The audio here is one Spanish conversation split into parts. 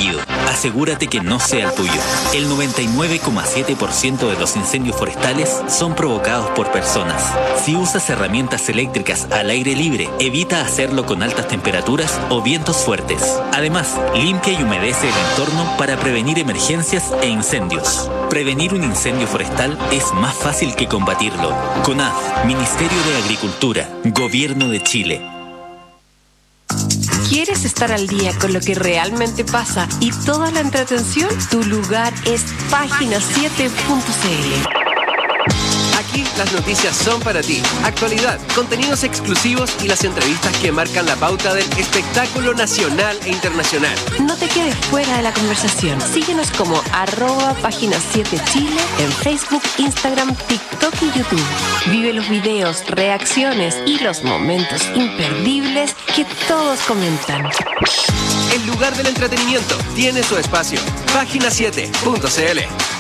apellido. Asegúrate que no sea el tuyo. El 99,7% de los incendios forestales son provocados por personas. Si usas herramientas eléctricas al aire libre, evita hacerlo con altas temperaturas o vientos fuertes. Además, limpia y humedece el entorno para prevenir emergencias e incendios. Prevenir un incendio forestal es más fácil que combatirlo. CONAF, Ministerio de Agricultura, Gobierno de Chile. ¿Quieres estar al día con lo que realmente pasa y toda la entretención? Tu lugar es página7.cl. Aquí las noticias son para ti. Actualidad, contenidos exclusivos y las entrevistas que marcan la pauta del espectáculo nacional e internacional. No te quedes fuera de la conversación. Síguenos como @página7chile en Facebook, Instagram, TikTok y YouTube. Vive los videos, reacciones y los momentos imperdibles que todos comentan. El lugar del entretenimiento tiene su espacio. Página7.cl.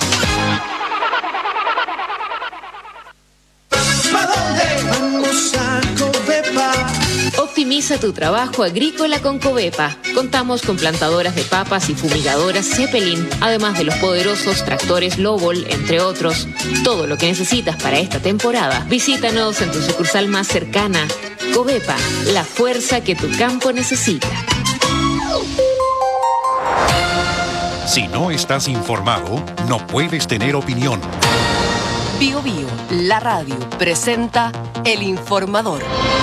Optimiza tu trabajo agrícola con Covepa. Contamos con plantadoras de papas y fumigadoras Zeppelin, además de los poderosos tractores Lobol, entre otros. Todo lo que necesitas para esta temporada. Visítanos en tu sucursal más cercana. Covepa, la fuerza que tu campo necesita. Si no estás informado, no puedes tener opinión. Bio Bio, la radio, presenta El Informador.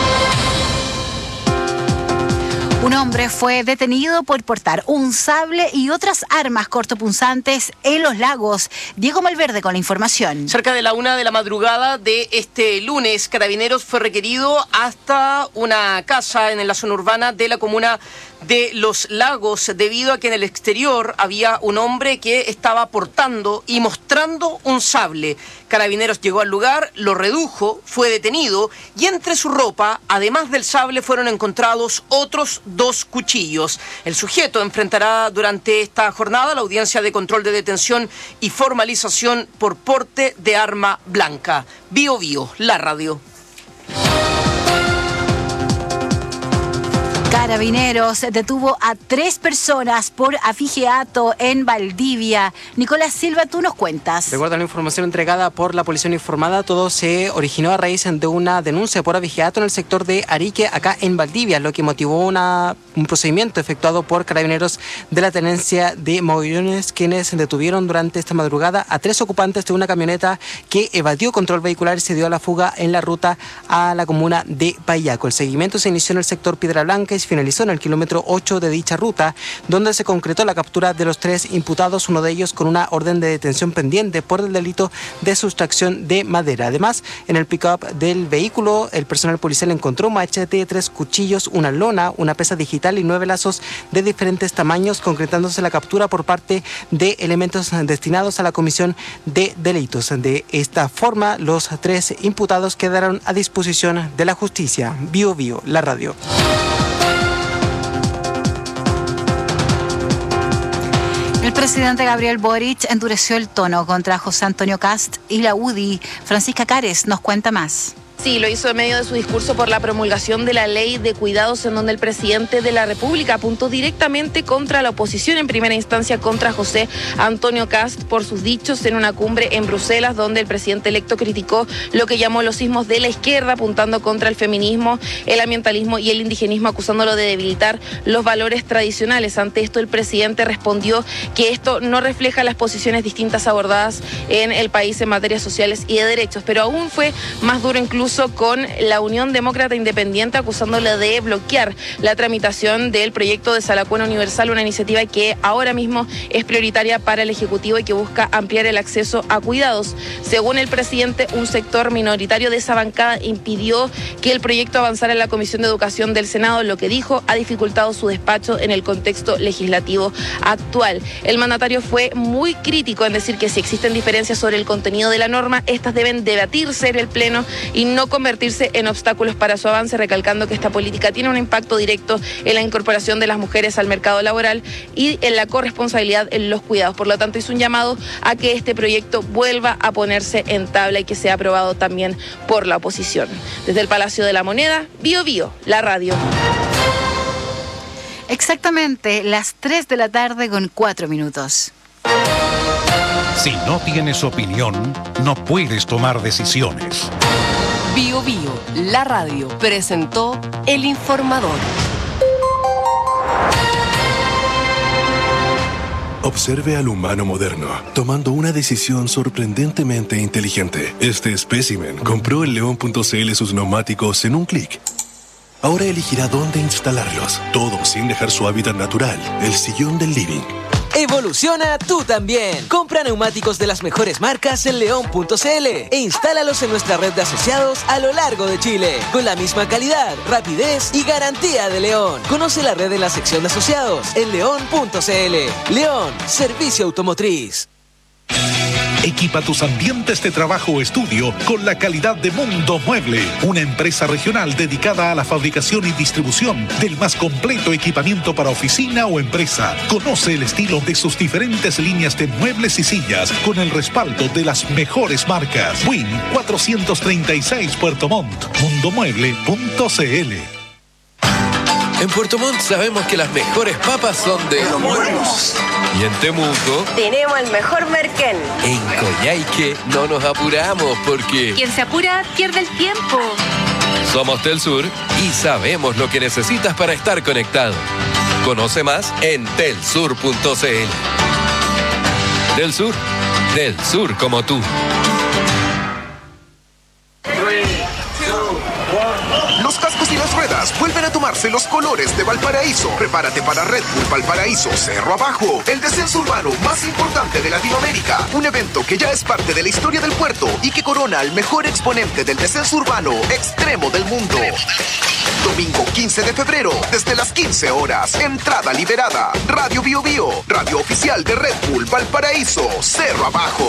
Un hombre fue detenido por portar un sable y otras armas cortopunzantes en Los Lagos. Diego Malverde con la información. Cerca de la 1 de la madrugada de este lunes, Carabineros fue requerido hasta una casa en la zona urbana de la comuna de Los Lagos, debido a que en el exterior había un hombre que estaba portando y mostrando un sable. Carabineros llegó al lugar, lo redujo, fue detenido y entre su ropa, además del sable, fueron encontrados otros 2 cuchillos. El sujeto enfrentará durante esta jornada la audiencia de control de detención y formalización por porte de arma blanca. Bio Bio, la radio. Carabineros detuvo a 3 personas por afigeato en Valdivia. Nicolás Silva, tú nos cuentas. De acuerdo a la información entregada por la Policía Uniformada, todo se originó a raíz de una denuncia por afigeato en el sector de Arique, acá en Valdivia, lo que motivó un procedimiento efectuado por Carabineros de la Tenencia de Mogollones, quienes detuvieron durante esta madrugada a 3 ocupantes de una camioneta que evadió control vehicular y se dio a la fuga en la ruta a la comuna de Payaco. El seguimiento se inició en el sector Piedra Blanca y finalizó en el kilómetro 8 de dicha ruta, donde se concretó la captura de los 3 imputados, uno de ellos con una orden de detención pendiente por el delito de sustracción de madera. Además, en el pick-up del vehículo, el personal policial encontró un machete, 3 cuchillos, una lona, una pesa digital y 9 lazos de diferentes tamaños, concretándose la captura por parte de elementos destinados a la comisión de delitos. De esta forma, los 3 imputados quedaron a disposición de la justicia. Bio Bio, la radio. El presidente Gabriel Boric endureció el tono contra José Antonio Kast y la UDI. Francisca Cares nos cuenta más. Sí, lo hizo en medio de su discurso por la promulgación de la ley de cuidados, en donde el presidente de la República apuntó directamente contra la oposición, en primera instancia contra José Antonio Kast por sus dichos en una cumbre en Bruselas, donde el presidente electo criticó lo que llamó los sismos de la izquierda, apuntando contra el feminismo, el ambientalismo y el indigenismo, acusándolo de debilitar los valores tradicionales. Ante esto, el presidente respondió que esto no refleja las posiciones distintas abordadas en el país en materias sociales y de derechos, pero aún fue más duro incluso con la Unión Demócrata Independiente, acusándole de bloquear la tramitación del proyecto de Salacuena Universal, una iniciativa que ahora mismo es prioritaria para el Ejecutivo y que busca ampliar el acceso a cuidados. Según el presidente, un sector minoritario de esa bancada impidió que el proyecto avanzara en la Comisión de Educación del Senado, lo que dijo ha dificultado su despacho en el contexto legislativo actual. El mandatario fue muy crítico en decir que si existen diferencias sobre el contenido de la norma, estas deben debatirse en el Pleno y no convertirse en obstáculos para su avance, recalcando que esta política tiene un impacto directo en la incorporación de las mujeres al mercado laboral y en la corresponsabilidad en los cuidados. Por lo tanto, hizo un llamado a que este proyecto vuelva a ponerse en tabla y que sea aprobado también por la oposición. Desde el Palacio de la Moneda, Bio Bio, la radio. Exactamente, las 3 de la tarde con 4 minutos. Si no tienes opinión, no puedes tomar decisiones. Bio Bio, la radio, presentó El Informador. Observe al humano moderno, tomando una decisión sorprendentemente inteligente. Este espécimen compró en León.cl sus neumáticos en un clic. Ahora elegirá dónde instalarlos, todo sin dejar su hábitat natural, el sillón del living. Evoluciona tú también. Compra neumáticos de las mejores marcas en León.cl e instálalos en nuestra red de asociados a lo largo de Chile, con la misma calidad, rapidez y garantía de León. Conoce la red en la sección de asociados en León.cl. León, servicio automotriz. Equipa tus ambientes de trabajo o estudio con la calidad de Mundo Mueble, una empresa regional dedicada a la fabricación y distribución del más completo equipamiento para oficina o empresa. Conoce el estilo de sus diferentes líneas de muebles y sillas con el respaldo de las mejores marcas. Win 436 Puerto Montt, mundomueble.cl. En Puerto Montt sabemos que las mejores papas son de Los Buenos. Y en Temuco tenemos el mejor merquén. En Coyhaique no nos apuramos porque Quien se apura pierde el tiempo. somos Telsur y sabemos lo que necesitas para estar conectado. Conoce más en telsur.cl. Telsur, del sur como tú. Los cascos y las ruedas vuelven a tomarse los colores de Valparaíso. Prepárate para Red Bull Valparaíso Cerro Abajo, el descenso urbano más importante de Latinoamérica. Un evento que ya es parte de la historia del puerto y que corona al mejor exponente del descenso urbano extremo del mundo. Domingo 15 de febrero, desde las 15 horas. Entrada liberada. Radio Bio Bio, radio oficial de Red Bull Valparaíso Cerro Abajo.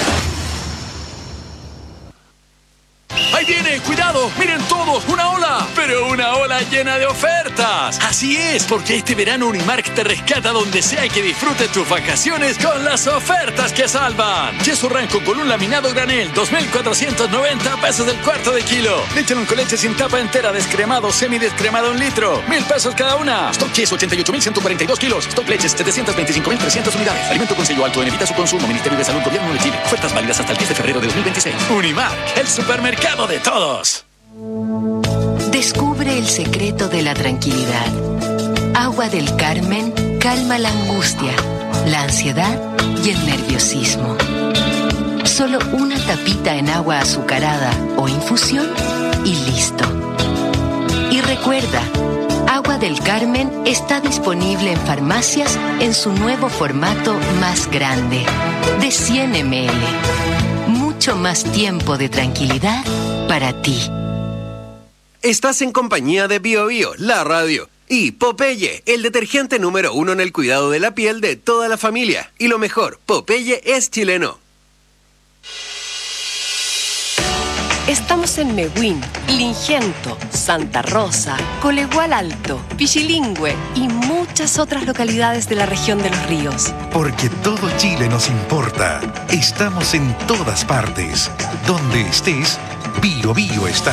¡Ahí viene! ¡Cuidado! ¡Miren todos! ¡Una ola! ¡Pero una ola llena de ofertas! Así es, porque este verano Unimark te rescata donde sea y que disfrutes tus vacaciones con las ofertas que salvan. Queso Ranco con un laminado granel, 2.490 pesos el cuarto de kilo. Leche con leche sin tapa entera, descremado, semidescremado 1 litro, 1.000 pesos cada una. Stock queso, 88.142 kilos. Stock leches, 725.300 unidades. Alimento con sello alto en evita su consumo. Ministerio de Salud, Gobierno de Chile. Ofertas válidas hasta el 10 de febrero de 2026. Unimark, el supermercado de todos. Descubre el secreto de la tranquilidad. Agua del Carmen calma la angustia, la ansiedad y el nerviosismo. Solo una tapita en agua azucarada o infusión y listo. Y recuerda, Agua del Carmen está disponible en farmacias en su nuevo formato más grande, de 100 ml. Mucho más tiempo de tranquilidad para ti. Estás en compañía de Bio Bio, la radio. Y Popeye, el detergente número 1 en el cuidado de la piel de toda la familia. Y lo mejor, Popeye es chileno. Estamos en Nehuín, Lingento, Santa Rosa, Colegual Alto, Pichilingüe y muchas otras localidades de la región de Los Ríos. Porque todo Chile nos importa. Estamos en todas partes. Donde estés, Bio Bio está.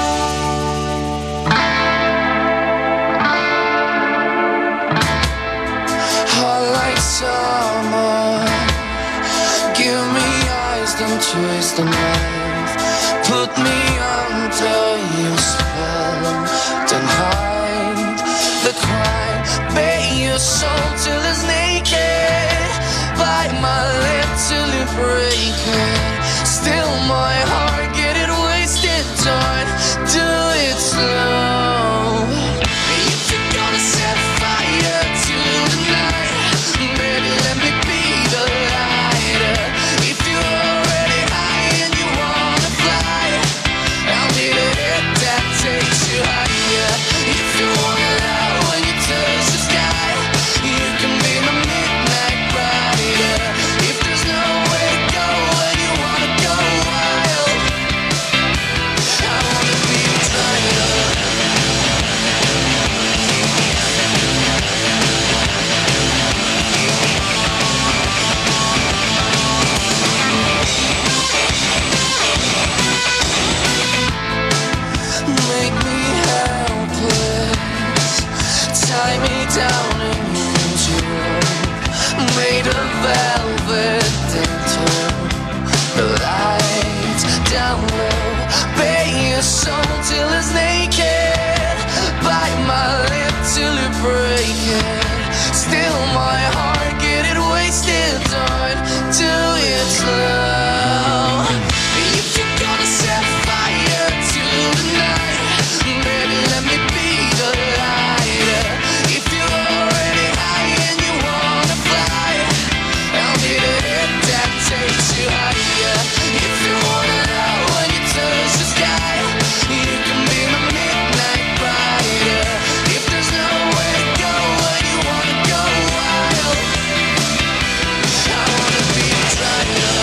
Put me under your spell, don't hide the crime. Bare your soul till it's naked, bite my lip till it break it. Still my heart get it wasted, don't do it slow. If you're gonna set fire to the night, baby let me be the lighter. If you're already high and you wanna fly, I'll be the hit that takes you higher. If you wanna love when you touch the sky, you can be my midnight rider. If there's no way to go, your soul till it's naked. Bite my lip till it breaks. Still my heart, get it wasted, don't do it slow. If you're gonna set fire to the night, baby, let me be the light. If you're already high and you wanna fly, I'll be the hit that takes you higher. If you wanna know when you touch the sky, you can be my midnight rider. If there's nowhere to go when you wanna go wild, I wanna be the driver.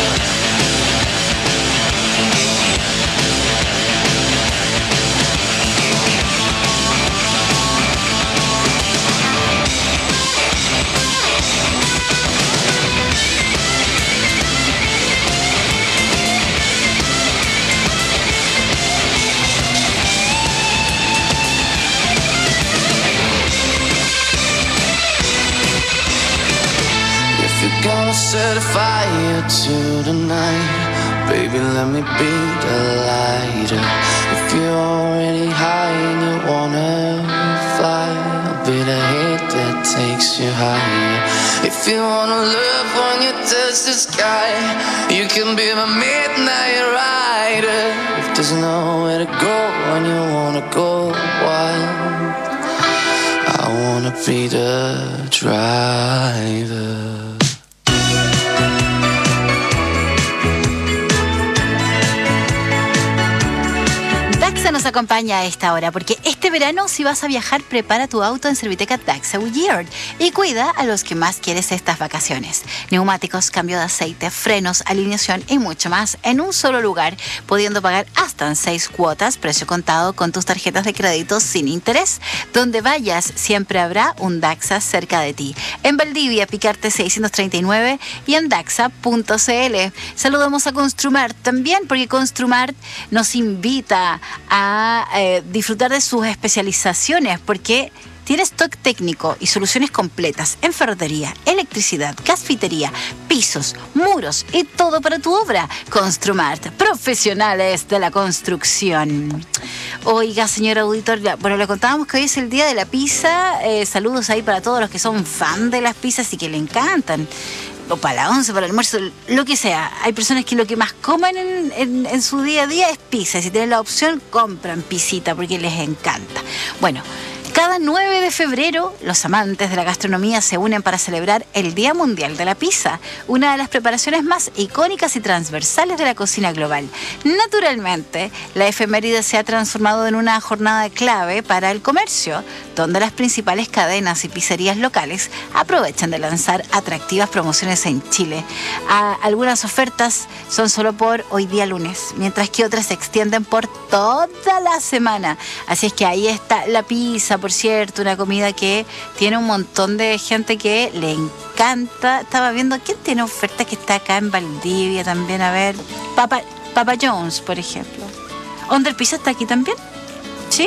If you're gonna set a fire to the night, baby, let me be the lighter. If you're already high and you wanna fly, I'll be the hit that takes you higher. If you wanna love when you touch the sky, you can be my midnight rider. If there's nowhere to go when you wanna go wild, I wanna be the driver. Daxa nos acompaña a esta hora porque este verano, si vas a viajar, prepara tu auto en Serviteca Daxa Goodyear y cuida a los que más quieres estas vacaciones. Neumáticos, cambio de aceite, frenos, alineación y mucho más en un solo lugar, pudiendo pagar hasta en 6 cuotas, precio contado con tus tarjetas de crédito sin interés. Donde vayas, siempre habrá un Daxa cerca de ti. En Valdivia, Picarte 639 y en daxa.cl. Saludamos a Construmart también, porque Construmart nos invita a disfrutar de sus especializaciones, porque tiene stock técnico y soluciones completas en ferretería, electricidad, gasfitería, pisos, muros y todo para tu obra. Construmart, profesionales de la construcción. Oiga, señor auditor, bueno, le contábamos que hoy es el día de la pizza. Saludos ahí para todos los que son fan de las pizzas y que le encantan. O para la once, para el almuerzo, lo que sea. Hay personas que lo que más comen en su día a día es pizza. Y si tienen la opción, compran pisita porque les encanta. Bueno, cada 9 de febrero, los amantes de la gastronomía se unen para celebrar el Día Mundial de la Pizza, una de las preparaciones más icónicas y transversales de la cocina global. Naturalmente, la efeméride se ha transformado en una jornada clave para el comercio, donde las principales cadenas y pizzerías locales aprovechan de lanzar atractivas promociones en Chile. Algunas ofertas son solo por hoy día lunes, mientras que otras se extienden por toda la semana. Así es que ahí está la pizza, por cierto, una comida que tiene un montón de gente que le encanta. Estaba viendo quién tiene oferta que está acá en Valdivia también. A ver, Papa John's, por ejemplo. ¿Under Pizza está aquí también? ¿Sí?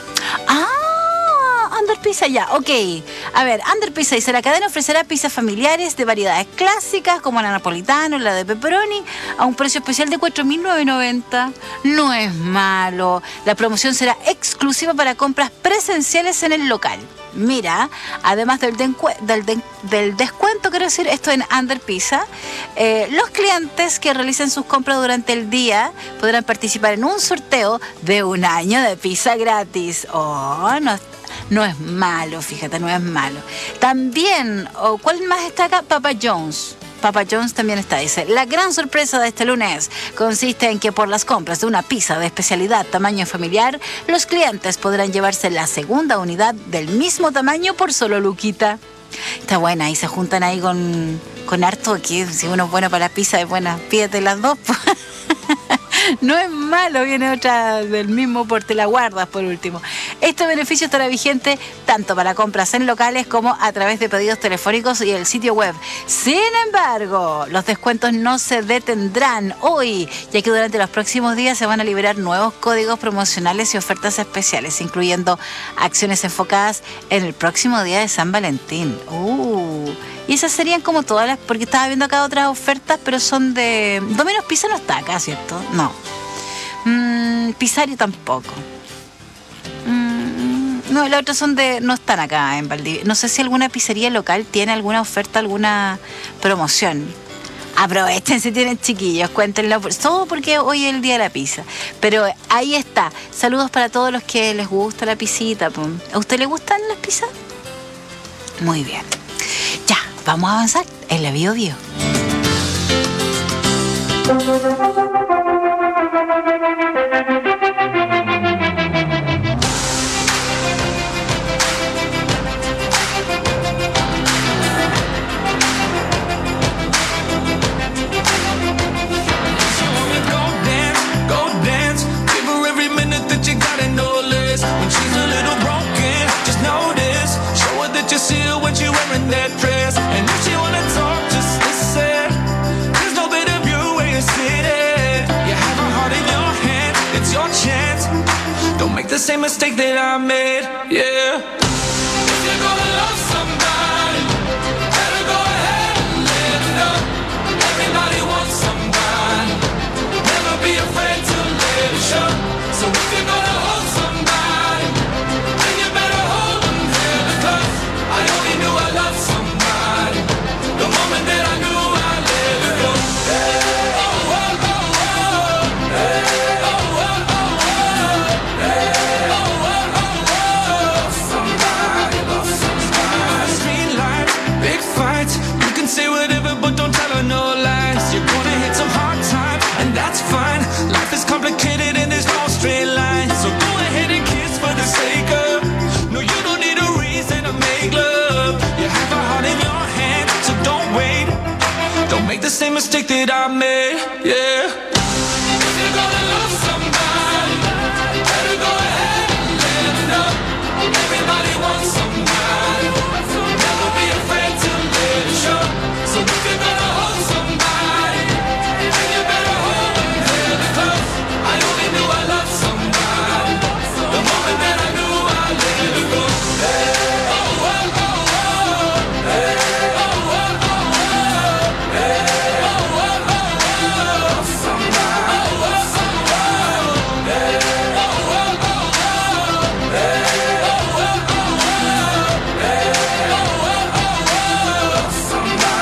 Under Pizza ya, ok. A ver, Under Pizza dice: la cadena ofrecerá pizzas familiares de variedades clásicas como la napolitana o la de pepperoni a un precio especial de $4.990. No es malo. La promoción será exclusiva para compras presenciales en el local. Mira, además del descuento, quiero decir, esto en Under Pizza, los clientes que realicen sus compras durante el día podrán participar en un sorteo de un año de pizza gratis. No es malo, fíjate, no es malo. También, ¿cuál más está acá? Papa John's. Papa John's también está, dice: la gran sorpresa de este lunes consiste en que por las compras de una pizza de especialidad tamaño familiar, los clientes podrán llevarse la segunda unidad del mismo tamaño por solo luquita. Está buena, y se juntan ahí con harto, que si uno es bueno para la pizza, es buena, pídete las dos. No es malo, viene otra del mismo porte, la guardas por último. Este beneficio estará vigente tanto para compras en locales como a través de pedidos telefónicos y el sitio web. Sin embargo, los descuentos no se detendrán hoy, ya que durante los próximos días se van a liberar nuevos códigos promocionales y ofertas especiales, incluyendo acciones enfocadas en el próximo día de San Valentín. Y esas serían como todas las, porque estaba viendo acá otras ofertas, pero son de Domino's Pizza. No está acá, ¿cierto? No. Pisario tampoco. No, las otras no están acá en Valdivia. No sé si alguna pizzería local tiene alguna oferta, alguna promoción. Aprovechen si tienen chiquillos, cuéntenlo. Todo porque hoy es el día de la pizza. Pero ahí está. Saludos para todos los que les gusta la pisita. ¿A usted le gustan las pizzas? Muy bien. Ya, vamos a avanzar en la Bio Bio. The same mistake that I made, yeah. If you're gonna love somebody, better go ahead and let it know. Everybody wants somebody, never be afraid to let it show. So if you're gonna hold somebody, then you better hold them hella close. I only knew I loved somebody the moment that I knew I let it go. Hey, oh, oh, oh, oh. Hey. Say whatever, but don't tell her no lies. You're gonna hit some hard times, and that's fine. Life is complicated and there's no straight line. So go ahead and kiss for the sake of. No, you don't need a reason to make love. You have a heart in your hand, so don't wait. Don't make the same mistake that I made, yeah. If you're gonna love somebody, better go ahead and let them know. Everybody wants somebody. Never be afraid to let it show. So if you're gonna hold somebody, then you better hold them hella close. I only knew I loved somebody the moment that I knew I let it go. Hey, oh, oh, oh, oh. Hey, oh, oh, oh, oh. Hey, oh, oh, oh, oh. Somebody, oh, oh, oh, oh. Hey, oh, oh, oh, oh. Hey, oh, oh, oh, oh. Hey, oh, oh, oh, oh. Somebody.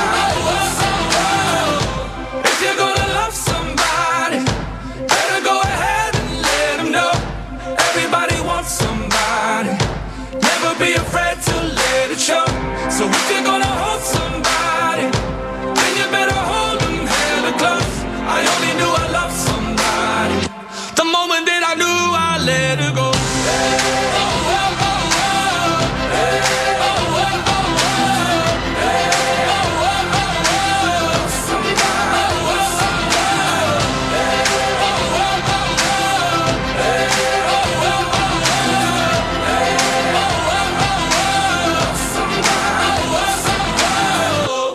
If you're gonna love somebody, better go ahead and let them know. Everybody wants somebody, never be afraid to let it show. So if you're gonna hold somebody, then you better hold them hella close. I only knew I loved somebody the moment that I knew I let it go. Hey, oh, oh, oh, oh. Hey, oh, oh, oh, oh. Hey, oh, oh, oh, oh. Somebody, oh, oh, oh. Hey, oh, oh, oh, oh. Hey, oh, oh, oh, oh. Hey, oh, oh, oh, oh. Somebody, oh, oh, oh.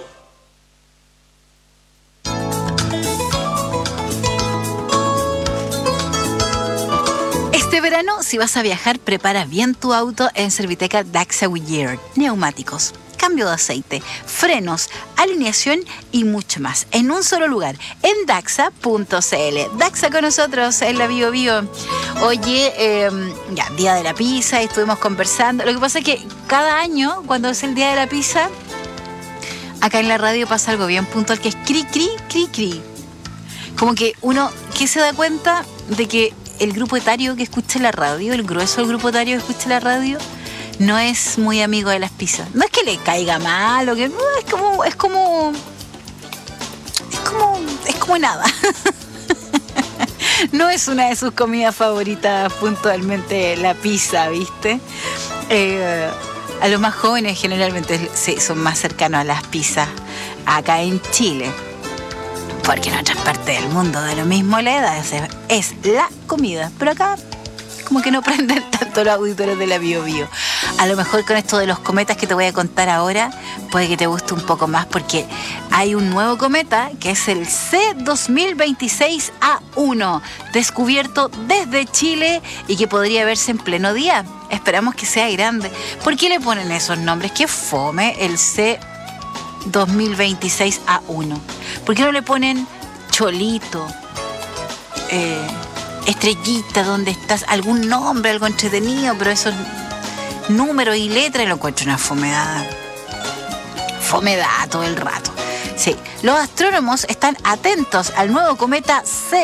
Este verano, si vas a viajar, prepara bien tu auto en Serviteca Daxa Goodyear. Neumáticos, cambio de aceite, frenos, alineación y mucho más en un solo lugar, en Daxa.cl. Daxa con nosotros en la Bio Bio. Oye, ya, día de la pizza, y estuvimos conversando. Lo que pasa es que cada año, cuando es el día de la pizza, acá en la radio pasa algo bien puntual, que es cri, cri, cri, cri. Como que uno, ¿qué se da cuenta? De que el grupo etario que escucha la radio, el grueso del grupo etario que escucha la radio, no es muy amigo de las pizzas. No es que le caiga mal o que no, es como nada. No es una de sus comidas favoritas puntualmente la pizza, ¿viste? A los más jóvenes generalmente sí, son más cercanos a las pizzas acá en Chile. Porque en otras partes del mundo da lo mismo la edad, es la comida. Pero acá como que no prenden tanto los auditores de la Bio Bio. A lo mejor con esto de los cometas que te voy a contar ahora, puede que te guste un poco más, porque hay un nuevo cometa que es el C2026A1, descubierto desde Chile y que podría verse en pleno día. Esperamos que sea grande. ¿Por qué le ponen esos nombres? Qué fome el C2026A1. ¿Por qué no le ponen Cholito? estrellita, ¿dónde estás? Algún nombre, algo entretenido, pero esos números y letras lo encuentro una fomedad. Fomedad todo el rato. Sí, los astrónomos están atentos al nuevo cometa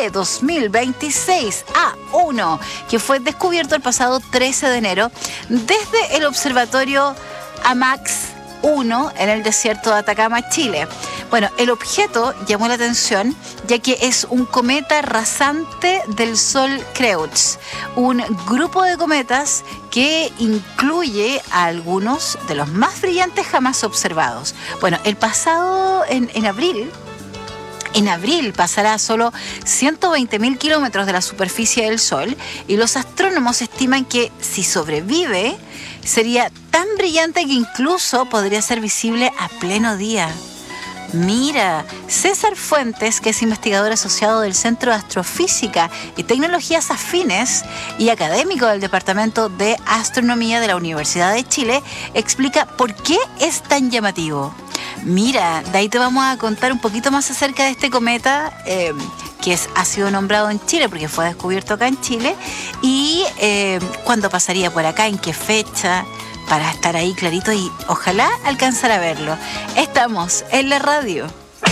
C2026A1, que fue descubierto el pasado 13 de enero desde el observatorio AMAX-1 en el desierto de Atacama, Chile. Bueno, el objeto llamó la atención ya que es un cometa rasante del Sol Creutz, un grupo de cometas que incluye a algunos de los más brillantes jamás observados. Bueno, el pasado en abril pasará a solo 120.000 kilómetros de la superficie del Sol y los astrónomos estiman que si sobrevive sería tan brillante que incluso podría ser visible a pleno día. Mira, César Fuentes, que es investigador asociado del Centro de Astrofísica y Tecnologías Afines y académico del Departamento de Astronomía de la Universidad de Chile, explica por qué es tan llamativo. Mira, de ahí te vamos a contar un poquito más acerca de este cometa que ha sido nombrado en Chile porque fue descubierto acá en Chile y cuándo pasaría por acá, en qué fecha, para estar ahí clarito y ojalá alcanzar a verlo. Estamos en la radio.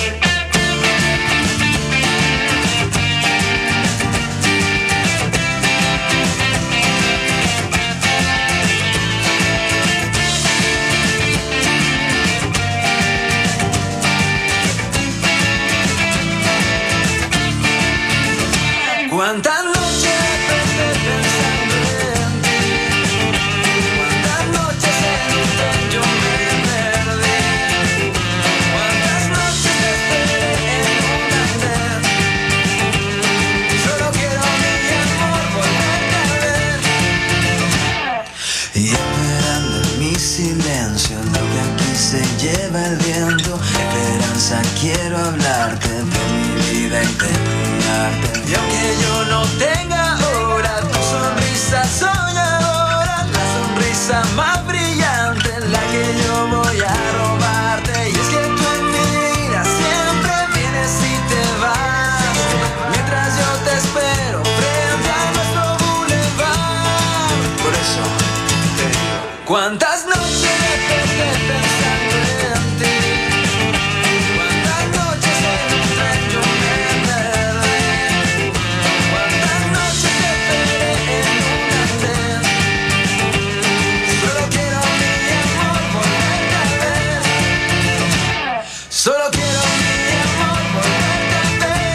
¿Cuántas noches pensando en ti? ¿Cuántas noches en un tren yo me perdí? ¿Cuántas noches esperé en un andén? Solo quiero mi amor volverte a ver. Y esperando en mi silencio lo que aquí se lleva el viento. Esperanza, quiero hablarte de mi vida y de mi arte. Y aunque yo no tenga ahora tu sonrisa soñadora, la sonrisa más brillante, la que yo voy a robarte. Y es que tú en mi vida siempre vienes y te vas, mientras yo te espero frente a nuestro boulevard. Por eso te digo, ¿cuántas noches desperté pensando en ti? ¿Cuántas noches en un tren yo me perdí? ¿Cuántas noches te esperé en un andén? Solo quiero mi amor volverte a ver. Solo quiero mi amor volverte a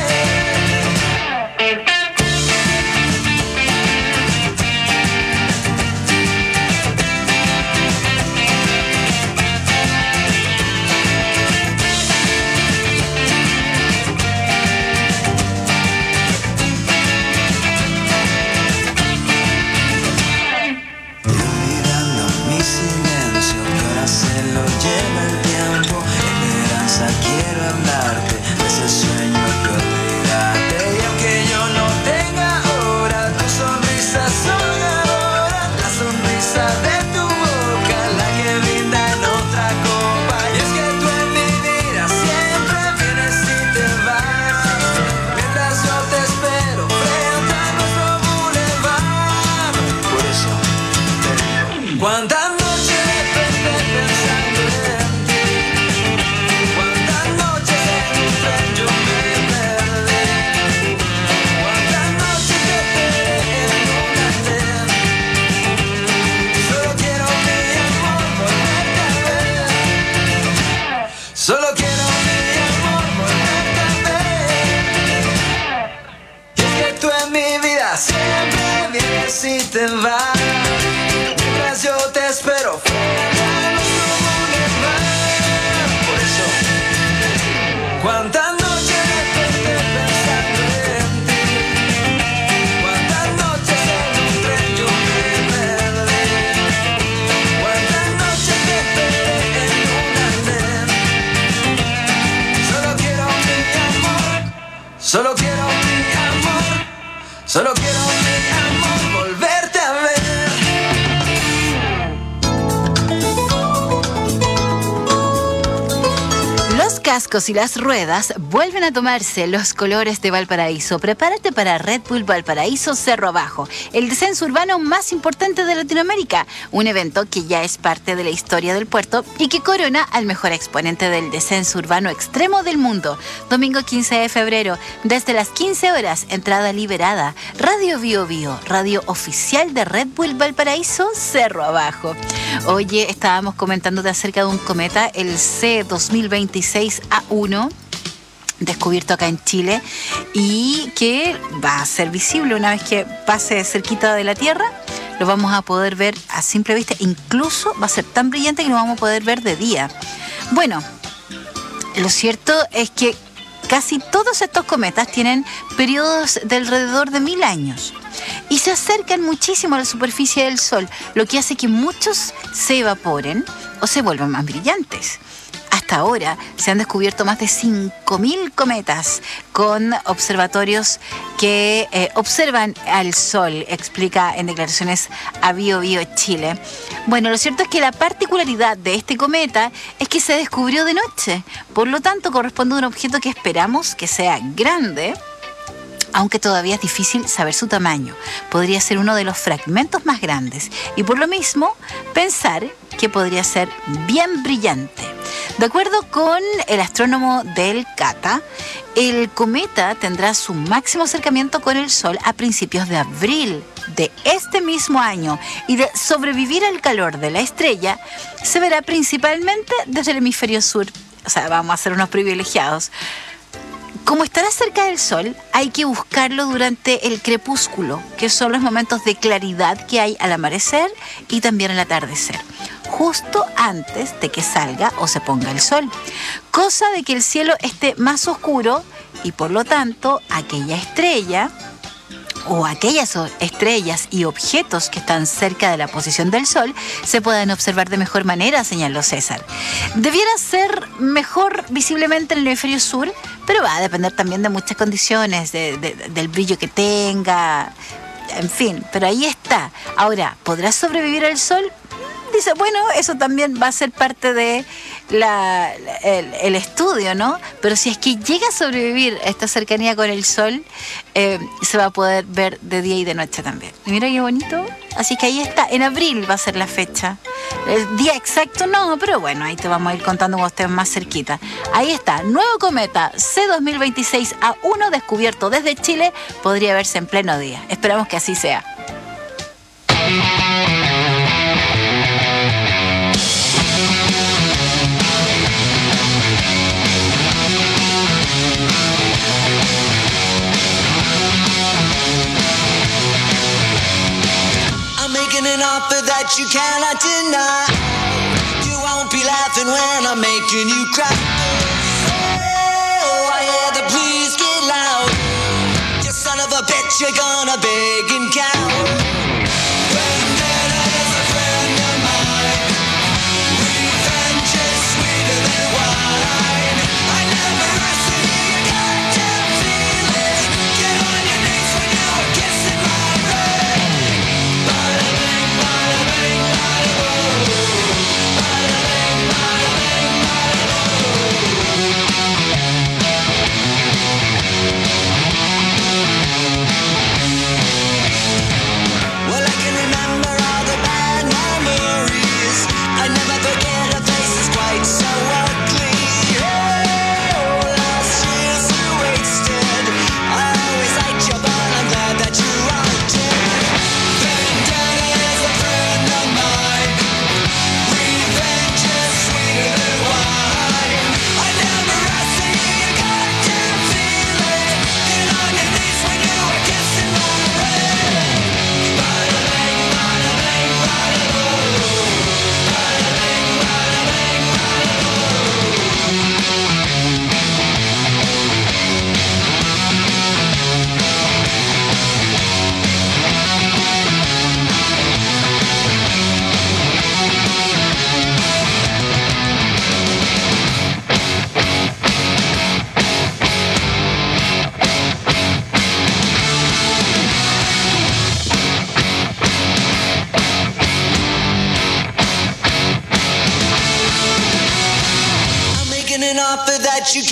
olvidando mi silencio, que ahora se lo lleva el tiempo. Esperanza, quiero hablarte de ese sueño que olvidaste. Y aunque yo no tenga ahora tu sonrisa soñadora, la sonrisa de tu boca, la que brinda en otra copa. Y es que tú en mi vida siempre vienes y te vas, mientras yo te espero frente a nuestro boulevard. Por eso te digo, ¿cuántas noches desperté pensando en ti? ¿Cuántas noches en un tren yo me perdí? ¿Cuántas noches te esperé en un andén? Solo quiero mi amor volverte a ver. Solo quiero mi amor volverte a ver. Y es que tú en mi vida siempre vienes y te vas, mientras yo te espero frente a nuestro boulevard. Por eso, ¿cuántas noches desperté pensando en ti? ¿Cuántas noches en un tren yo me perdí? ¿Cuántas noches te esperé en un andén? Solo quiero mi amor, solo quiero mi amor, solo quiero mi amor volverte a ver. Los cascos y las ruedas vuelven a tomarse los colores de Valparaíso. Prepárate para Red Bull Valparaíso Cerro Abajo, el descenso urbano más importante de Latinoamérica. Un evento que ya es parte de la historia del puerto y que corona al mejor exponente del descenso urbano extremo del mundo. Domingo 15 de febrero, desde las 15 horas, entrada liberada. Radio Bio Bio, radio oficial de Red Bull Valparaíso Cerro Abajo. Oye, estábamos comentándote acerca de un cometa, el C2026A1, descubierto acá en Chile y que va a ser visible una vez que pase cerquita de la Tierra. Lo vamos a poder ver a simple vista, incluso va a ser tan brillante que lo vamos a poder ver de día. Bueno, lo cierto es que casi todos estos cometas tienen periodos de alrededor de 1000 años y se acercan muchísimo a la superficie del Sol, lo que hace que muchos se evaporen o se vuelvan más brillantes. Hasta ahora se han descubierto más de 5.000 cometas con observatorios que observan al Sol, explica en declaraciones a Bio Bio Chile. Bueno, lo cierto es que la particularidad de este cometa es que se descubrió de noche, por lo tanto corresponde a un objeto que esperamos que sea grande, aunque todavía es difícil saber su tamaño. Podría ser uno de los fragmentos más grandes y por lo mismo pensar que podría ser bien brillante. De acuerdo con el astrónomo del CATA, el cometa tendrá su máximo acercamiento con el Sol a principios de abril de este mismo año y de sobrevivir al calor de la estrella se verá principalmente desde el hemisferio sur. O sea, vamos a ser unos privilegiados. Como estará cerca del Sol, hay que buscarlo durante el crepúsculo, que son los momentos de claridad que hay al amanecer y también al atardecer, justo antes de que salga o se ponga el Sol, cosa de que el cielo esté más oscuro y por lo tanto aquella estrella o aquellas estrellas y objetos que están cerca de la posición del Sol se puedan observar de mejor manera, señaló César. Debiera ser mejor visiblemente en el hemisferio sur, pero va a depender también de muchas condiciones, del brillo que tenga, en fin, pero ahí está. Ahora, ¿podrá sobrevivir al Sol? Dice, bueno, eso también va a ser parte de el estudio, ¿no? Pero si es que llega a sobrevivir esta cercanía con el Sol, se va a poder ver de día y de noche también. Y mira qué bonito. Así que ahí está, en abril va a ser la fecha. El día exacto no, pero bueno, ahí te vamos a ir contando cuando estés más cerquita. Ahí está, nuevo cometa C2026A1 descubierto desde Chile, podría verse en pleno día. Esperamos que así sea. An offer that you cannot deny. You won't be laughing when I'm making you cry. Oh, I hear the please get loud. You son of a bitch, you're gonna beg and cow. Vendetta is a friend of mine. Revenge is sweeter than wine. I never asked you, you goddamn feeling. Get on your knees when you were kissing my ring. Bada bing, bada bing, bada boom. Bada bing, bada bing, bada boom.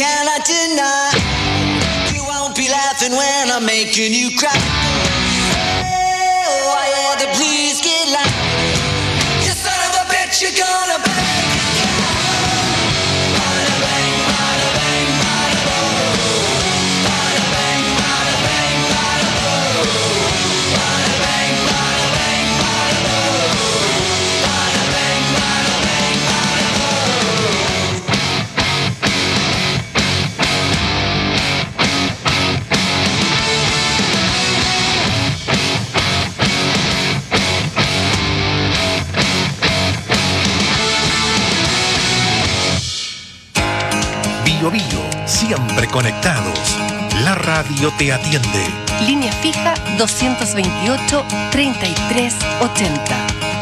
cannot deny. You won't be laughing when I'm making you cry. Oh, I had to please get loud. You son of a bitch, you're gonna bang. Bada bang, bada bang, bada boom. Bada bang, bada bang, bada boom. Bada bang, bada bang, bada boom. Bada bang, bada bang, bada boom. Bio Bio, siempre conectados. La radio te atiende. Línea fija 228-3380.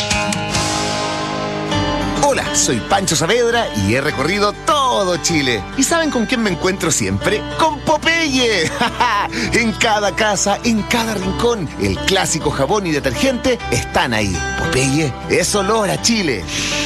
Hola, soy Pancho Saavedra y he recorrido todo Chile. ¿Y saben con quién me encuentro siempre? ¡Con Popeye! En cada casa, en cada rincón, el clásico jabón y detergente están ahí. Popeye es olor a Chile.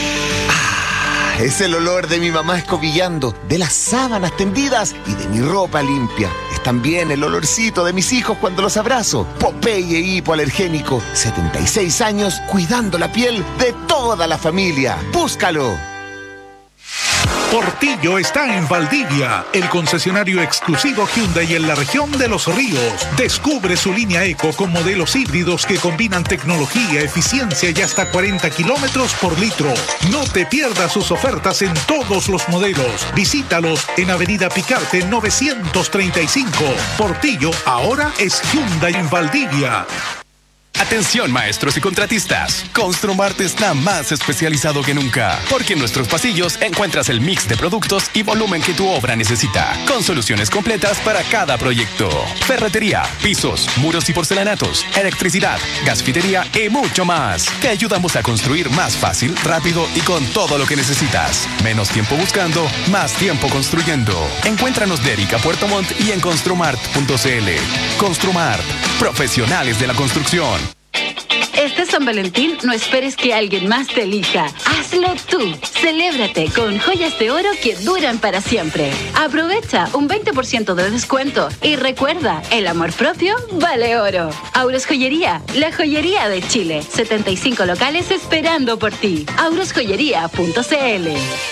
Es el olor de mi mamá escobillando, de las sábanas tendidas y de mi ropa limpia. Es también el olorcito de mis hijos cuando los abrazo. Popeye hipoalergénico, 76 años cuidando la piel de toda la familia. ¡Búscalo! Portillo está en Valdivia, el concesionario exclusivo Hyundai en la región de Los Ríos. Descubre su línea Eco con modelos híbridos que combinan tecnología, eficiencia y hasta 40 kilómetros por litro. No te pierdas sus ofertas en todos los modelos. Visítalos en Avenida Picarte 935. Portillo ahora es Hyundai en Valdivia. Atención maestros y contratistas, Construmart está más especializado que nunca, porque en nuestros pasillos encuentras el mix de productos y volumen que tu obra necesita, con soluciones completas para cada proyecto. Ferretería, pisos, muros y porcelanatos, electricidad, gasfitería y mucho más. Te ayudamos a construir más fácil, rápido y con todo lo que necesitas. Menos tiempo buscando, más tiempo construyendo. Encuéntranos de Erika Puerto Montt y en construmart.cl. Construmart, profesionales de la construcción. Este San Valentín no esperes que alguien más te elija. Hazlo tú. Celébrate con joyas de oro que duran para siempre. Aprovecha un 20% de descuento y recuerda, el amor propio vale oro. Auros Joyería, la joyería de Chile. 75 locales esperando por ti. aurosjoyería.cl.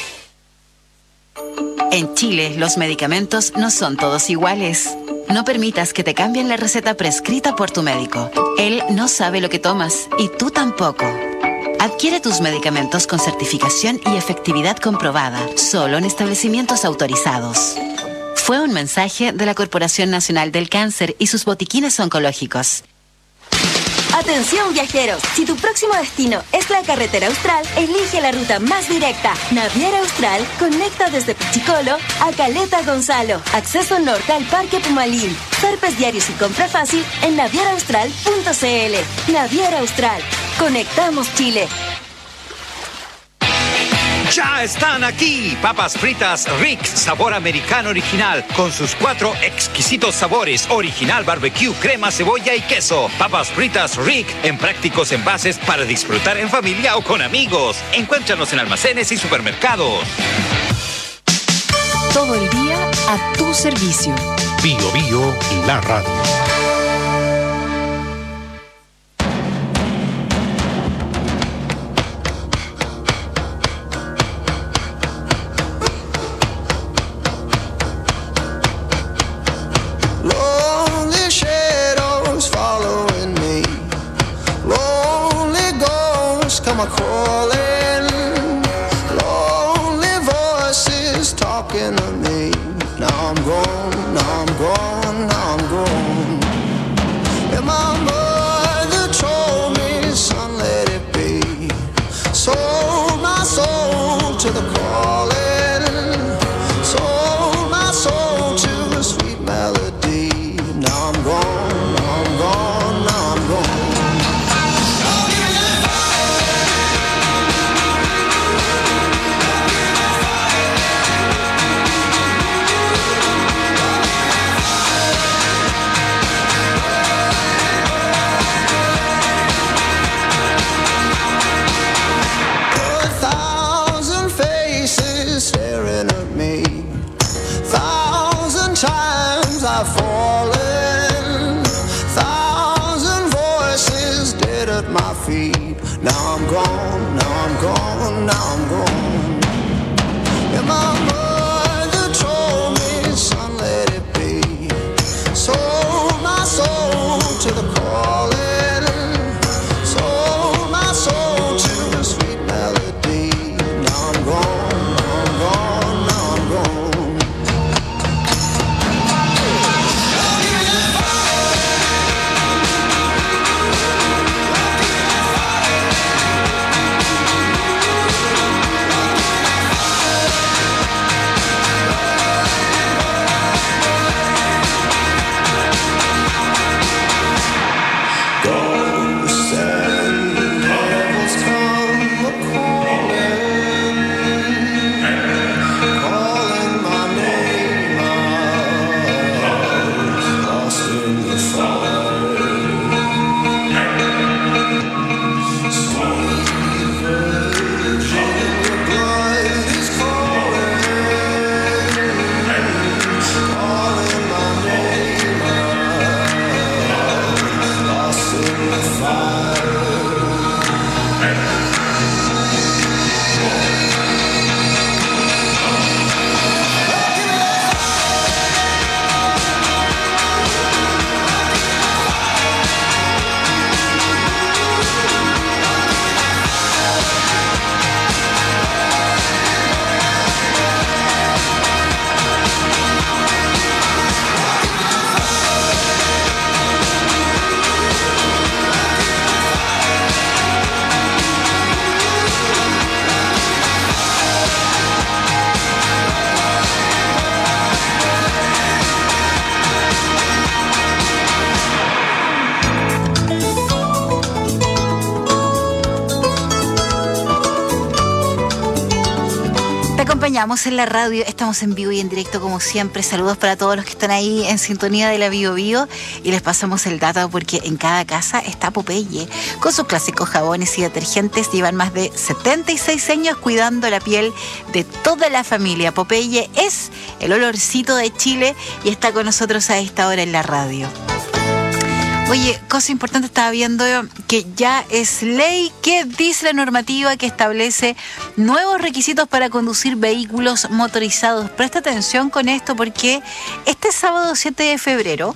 En Chile, los medicamentos no son todos iguales. No permitas que te cambien la receta prescrita por tu médico. Él no sabe lo que tomas y tú tampoco. Adquiere tus medicamentos con certificación y efectividad comprobada, solo en establecimientos autorizados. Fue un mensaje de la Corporación Nacional del Cáncer y sus botiquines oncológicos. Atención viajeros, si tu próximo destino es la carretera austral, elige la ruta más directa. Naviera Austral conecta desde Pichicolo a Caleta Gonzalo. Acceso norte al Parque Pumalín. Zarpes diarios y compra fácil en navieraaustral.cl. Naviera Austral. Conectamos Chile. ¡Ya están aquí! Papas fritas Rick, sabor americano original, con sus 4 exquisitos sabores: original, barbecue, crema, cebolla y queso. Papas fritas Rick, en prácticos envases para disfrutar en familia o con amigos. Encuéntranos en almacenes y supermercados. Todo el día a tu servicio. Bio Bio, la radio. Calling, lonely voices talking to me. Now I'm gone, now I'm gone, now I'm gone. And my mother told me, son, let it be. Sold my soul to the calling, sold my soul to a sweet melody. Now I'm gone, now I'm gone, now I'm gone. I fallen? Thousand voices dead at my feet. Now I'm gone, now I'm gone, now I'm gone. And my mother told me, son, let it be. Sold my soul to the calling. Sold my soul to the sweet melody. Now I'm gone, now I'm gone, now I'm gone. Acompañamos en la radio, estamos en vivo y en directo como siempre. Saludos para todos los que están ahí en sintonía de la Bio Bio, y les pasamos el dato porque en cada casa está Popeye. Con sus clásicos jabones y detergentes llevan más de 76 años cuidando la piel de toda la familia. Popeye es el olorcito de Chile y está con nosotros a esta hora en la radio. Oye, cosa importante, estaba viendo que ya es ley. ¿Qué dice la normativa que establece nuevos requisitos para conducir vehículos motorizados? Presta atención con esto porque este sábado 7 de febrero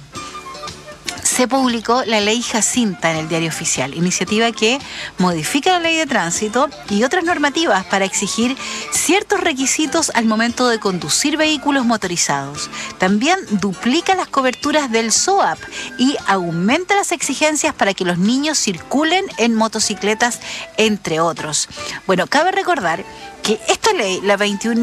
se publicó la ley Jacinta en el Diario Oficial, iniciativa que modifica la ley de tránsito y otras normativas para exigir ciertos requisitos al momento de conducir vehículos motorizados. También duplica las coberturas del SOAP y aumenta las exigencias para que los niños circulen en motocicletas, entre otros. Bueno, cabe recordar que esta ley, la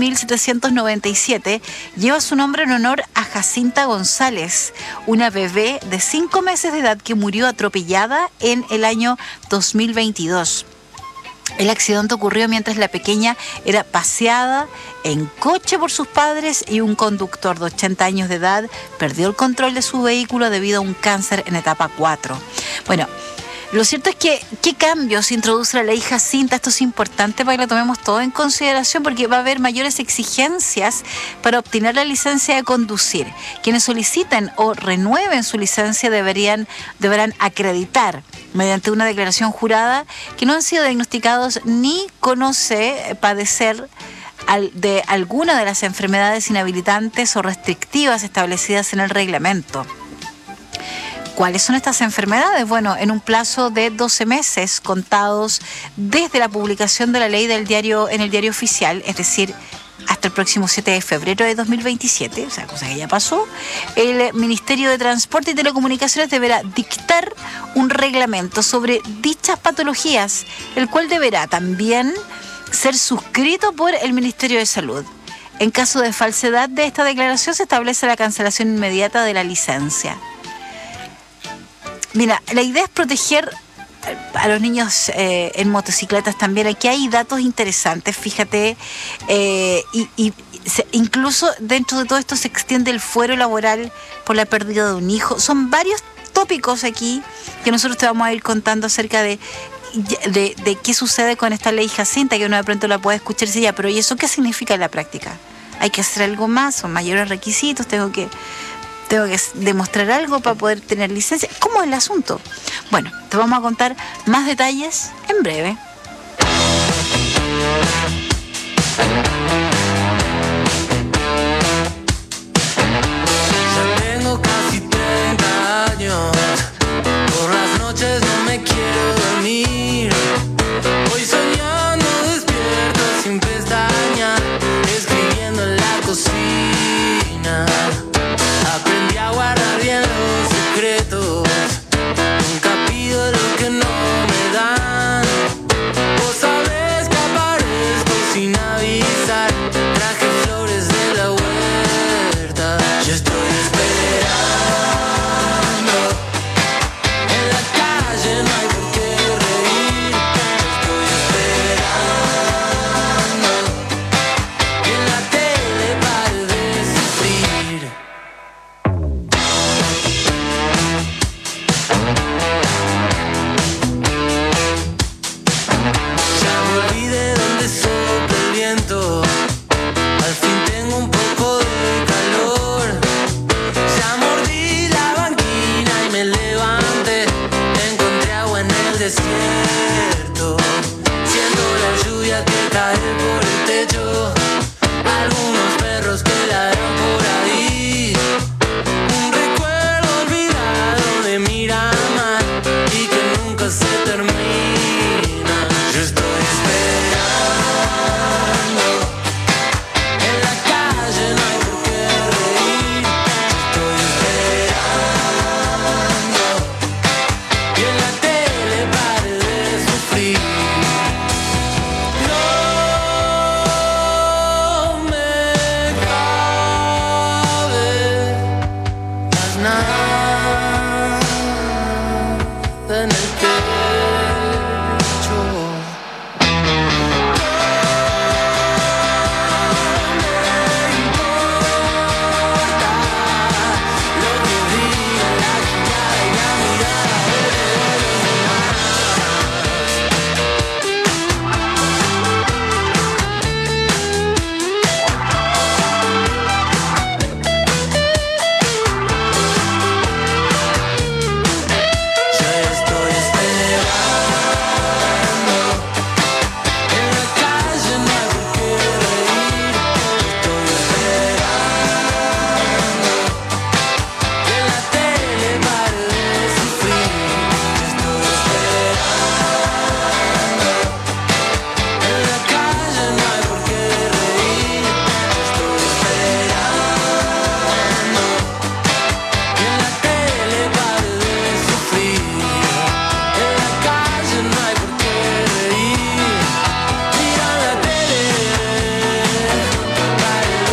21.797, lleva su nombre en honor a Jacinta González, una bebé de 5 meses de edad que murió atropellada en el año 2022. El accidente ocurrió mientras la pequeña era paseada en coche por sus padres y un conductor de 80 años de edad perdió el control de su vehículo debido a un cáncer en etapa 4. Bueno, lo cierto es que, ¿qué cambios introduce la ley Jacinta? Esto es importante para que lo tomemos todo en consideración porque va a haber mayores exigencias para obtener la licencia de conducir. Quienes soliciten o renueven su licencia deberán acreditar mediante una declaración jurada que no han sido diagnosticados ni conoce padecer de alguna de las enfermedades inhabilitantes o restrictivas establecidas en el reglamento. ¿Cuáles son estas enfermedades? Bueno, en un plazo de 12 meses contados desde la publicación de la ley en el Diario Oficial, es decir, hasta el próximo 7 de febrero de 2027, o sea, cosa que ya pasó, el Ministerio de Transporte y Telecomunicaciones deberá dictar un reglamento sobre dichas patologías, el cual deberá también ser suscrito por el Ministerio de Salud. En caso de falsedad de esta declaración, se establece la cancelación inmediata de la licencia. Mira, la idea es proteger a los niños en motocicletas también. Aquí hay datos interesantes, fíjate, incluso dentro de todo esto se extiende el fuero laboral por la pérdida de un hijo. Son varios tópicos aquí que nosotros te vamos a ir contando acerca de qué sucede con esta ley Jacinta, que uno de pronto la puede escuchar y decir, ya, pero ¿y eso qué significa en la práctica? ¿Hay que hacer algo más? ¿Son mayores requisitos? ¿Tengo que tengo que demostrar algo para poder tener licencia. ¿Cómo es el asunto? Bueno, te vamos a contar más detalles en breve. Ya tengo casi 30 años, por las noches no me quiero dormir. Voy soñando despierto sin pestañas, escribiendo en la cocina. Aprendí a guardar bien los secretos, nunca pido lo que no me dan. Vos sabés que aparezco sin avisar, traje flores de la huerta. Yo estoy esperando, en la calle no hay por qué reír. Yo estoy esperando, y en la tele pare de sufrir. Ya volví de donde sopla el viento, al fin tengo un poco de calor. Ya mordí la banquina y me levanté, encontré agua en el desierto. Siento la lluvia que cae por el techo, algunos perros que ladran por ahí. Un recuerdo olvidado de Miramar y que nunca se termina. Yo estoy esperando, en la calle no hay por qué reír. Yo estoy esperando, y en la tele pare de sufrir. No me cabe más nada en el techo. Ya estoy esperando, en la calle no hay por qué reír. Estoy esperando, y en la tele pare de sufrir. Estoy esperando, en la calle no hay por qué reír. Estoy esperando, y en la tele pare de sufrir. En la calle no hay por qué reír. Mira la tele, pare de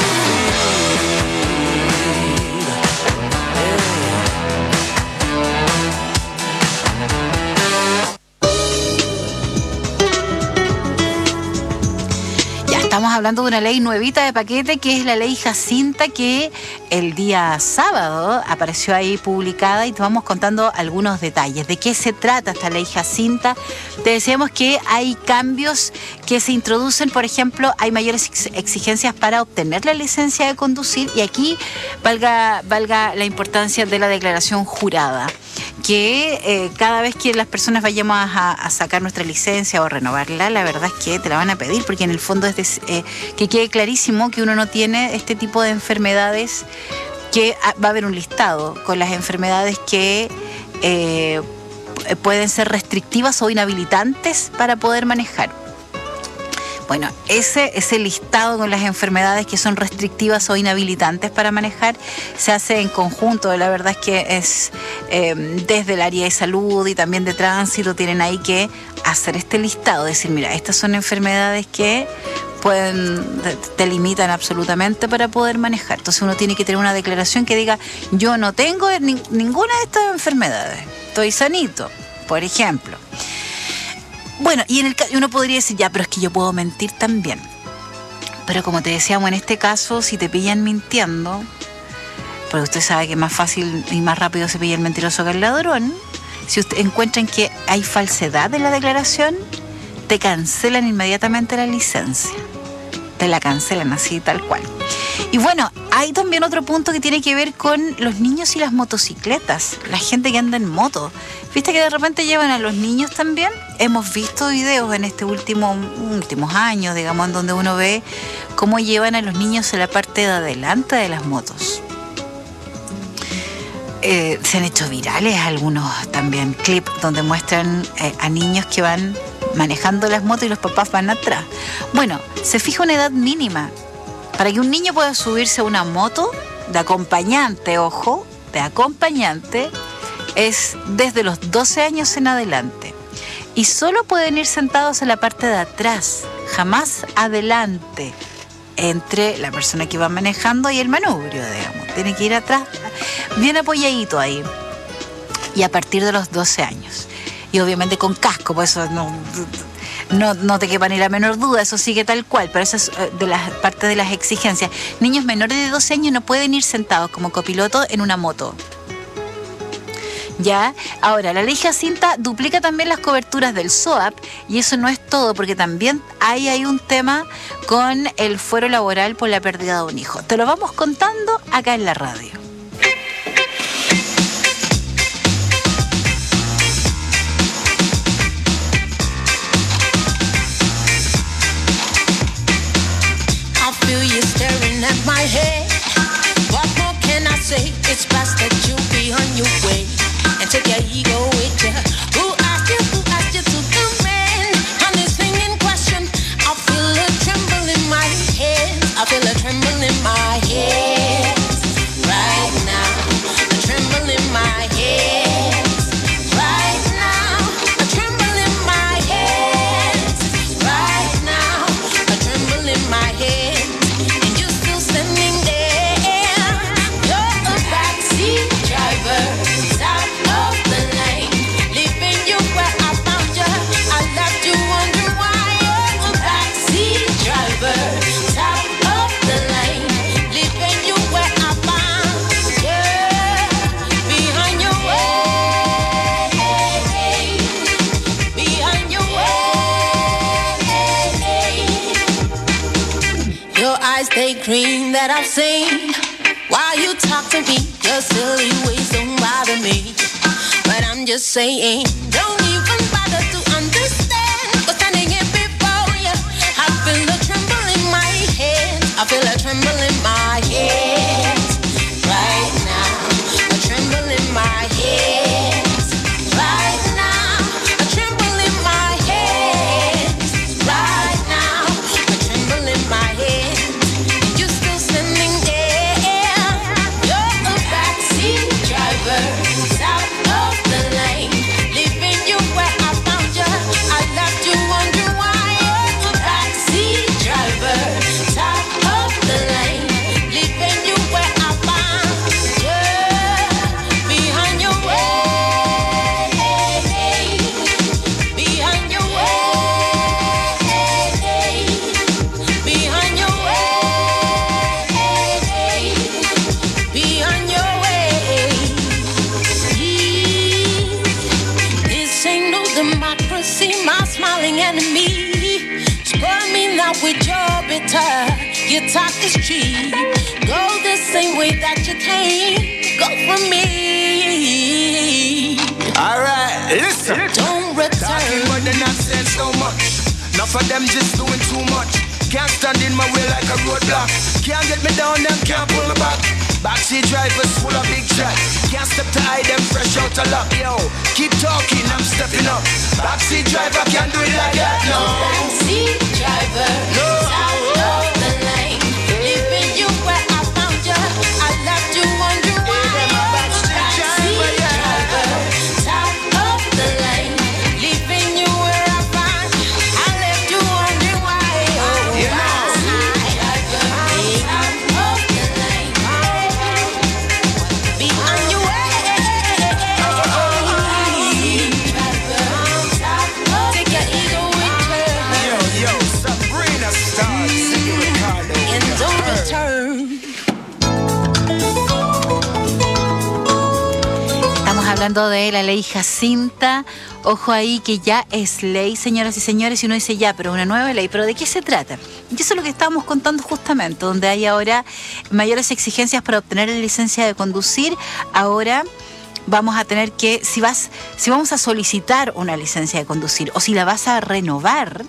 Ya estamos hablando de una ley nuevita de paquete, que es la ley Jacinta, que el día sábado apareció ahí publicada, y te vamos contando algunos detalles. ¿De qué se trata esta ley Jacinta? Te decíamos que hay cambios que se introducen. Por ejemplo, hay mayores exigencias para obtener la licencia de conducir, y aquí valga la importancia de la declaración jurada, que cada vez que las personas vayamos a sacar nuestra licencia o renovarla, la verdad es que te la van a pedir, porque en el fondo es que quede clarísimo que uno no tiene este tipo de enfermedades, que va a haber un listado con las enfermedades que pueden ser restrictivas o inhabilitantes para poder manejar. Bueno, ese listado con las enfermedades que son restrictivas o inhabilitantes para manejar se hace en conjunto. La verdad es que es desde el área de salud y también de tránsito, tienen ahí que hacer este listado, decir, mira, estas son enfermedades que te limitan absolutamente para poder manejar. Entonces uno tiene que tener una declaración que diga, yo no tengo ninguna de estas enfermedades, estoy sanito, por ejemplo. Bueno, y uno podría decir, ya, pero es que yo puedo mentir también. Pero como te decíamos, en este caso, si te pillan mintiendo, porque usted sabe que más fácil y más rápido se pilla el mentiroso que el ladrón, si usted encuentran que hay falsedad en la declaración, te cancelan inmediatamente la licencia. Te la cancelan así, tal cual. Y bueno, Hay también otro punto que tiene que ver con los niños y las motocicletas, la gente que anda en moto. ¿Viste que de repente llevan a los niños también? Hemos visto videos en este últimos años, digamos, en donde uno ve cómo llevan a los niños en la parte de adelante de las motos. Se han hecho virales algunos también clips donde muestran a niños que van manejando las motos y los papás van atrás. Bueno, se fija una edad mínima para que un niño pueda subirse a una moto de acompañante, ojo, de acompañante, es desde los 12 años en adelante. Y solo pueden ir sentados en la parte de atrás, jamás adelante, entre la persona que va manejando y el manubrio, digamos. Tiene que ir atrás, bien apoyadito ahí. Y a partir de los 12 años. Y obviamente con casco, pues eso no te quepa ni la menor duda, eso sigue tal cual, pero eso es de las parte de las exigencias. Niños menores de 12 años no pueden ir sentados como copiloto en una moto. Ya, ahora, la ley Jacinta duplica también las coberturas del SOAP y eso no es todo, porque también hay un tema con el fuero laboral por la pérdida de un hijo. Te lo vamos contando acá en la radio. Feel you staring at my head. What more can I say? It's best that you be on your way and take your ego with you. Who asked you to come in on this thing in question? I feel a tremble in my head. I feel a tremble in my head right now. A tremble in my head right now. A tremble in my head right now. A tremble in my head. They green that I've seen. While you talk to me, your silly ways don't bother me. But I'm just saying, don't even bother to understand. Cause standing here before you, I feel a tremble in my head. I feel a tremble in my head right now. A tremble in my head right now. A tremble in my head right now. A tremble in my head. With your bitter, your talk is cheap. Go the same way that you came. Go for me. Alright, listen. Don't return. Talking but they're not saying so much. Enough of them just doing too much. Can't stand in my way like a roadblock. Can't get me down, them can't pull me back. Backseat drivers full of big shots. Can't step to hide them fresh out of luck. Yo, keep talking, I'm stepping up. Backseat driver can't do it like that, no. Backseat driver, no. Out of the lane. Leaving you where I found you. I left you wondering why. Backseat driver, top of the lane. Leaving you where I found you. I left you wondering why. Backseat driver, top of the lane. Be on your way. Take your ego with you. Yo, Sabrina stars. hablando de la ley Jacinta. Ojo ahí que ya es ley, señoras y señores, y uno dice ya, pero una nueva ley. ¿Pero de qué se trata? Y eso es lo que estábamos contando justamente, donde hay ahora mayores exigencias para obtener la licencia de conducir. Ahora vamos a tener que, si vamos a solicitar una licencia de conducir o si la vas a renovar,